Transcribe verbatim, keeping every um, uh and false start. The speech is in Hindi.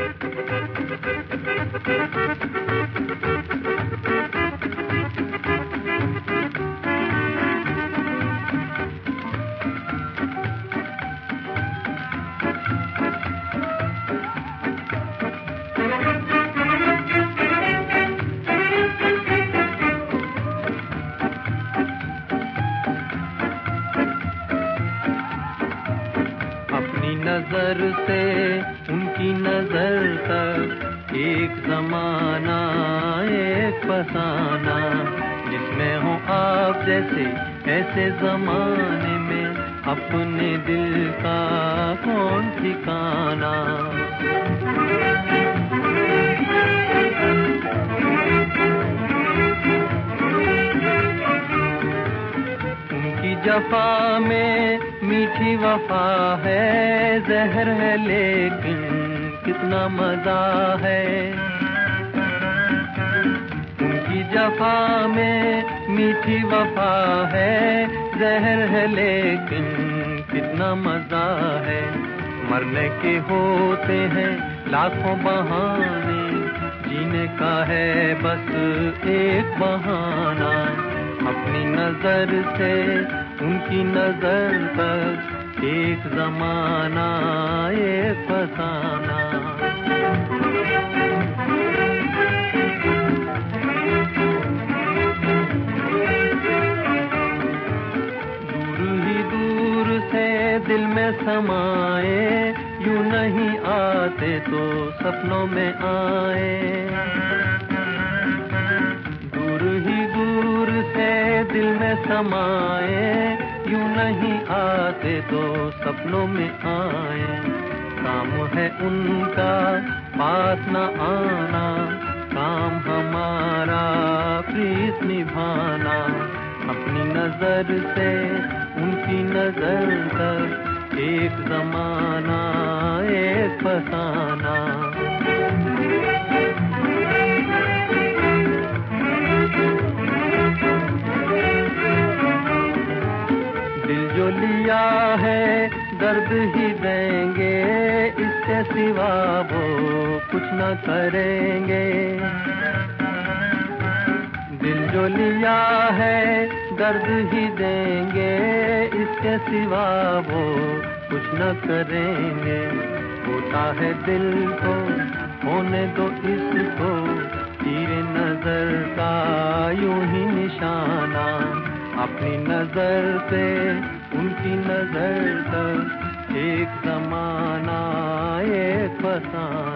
नजर से उनकी नजर तक एक जमाना एक फसाना, जिसमें हो आप जैसे ऐसे जमाने में अपने दिल का कौन ठिकाना। उनकी जफा में मीठी वफा है, जहर है लेकिन कितना मजा है। उनकी जफा में मीठी वफा है, जहर है लेकिन कितना मजा है। मरने के होते हैं लाखों बहाने, जीने का है बस एक बहाना। अपनी नजर से उनकी नजर तक एक जमाना एक फसाना। दूर ही दूर से दिल में समाए, यूं नहीं आते तो सपनों में आए। दूर ही दूर से दिल में समाए, यूं नहीं आते तो सपनों में आए। काम है उनका पास न आना, काम हमारा प्रीत निभाना। अपनी नजर से उनकी नजर तक एक जमाना एक फसाना। दिल जो लिया है दर्द ही देंगे, इसके सिवा वो कुछ न करेंगे। दिल जो लिया है दर्द ही देंगे, इसके सिवा वो कुछ न करेंगे। होता है दिल को होने दो इसको, तीर नजर का यूं ही निशाना। अपनी नजर से उनकी नजर तक एक जमाना एक फसाना।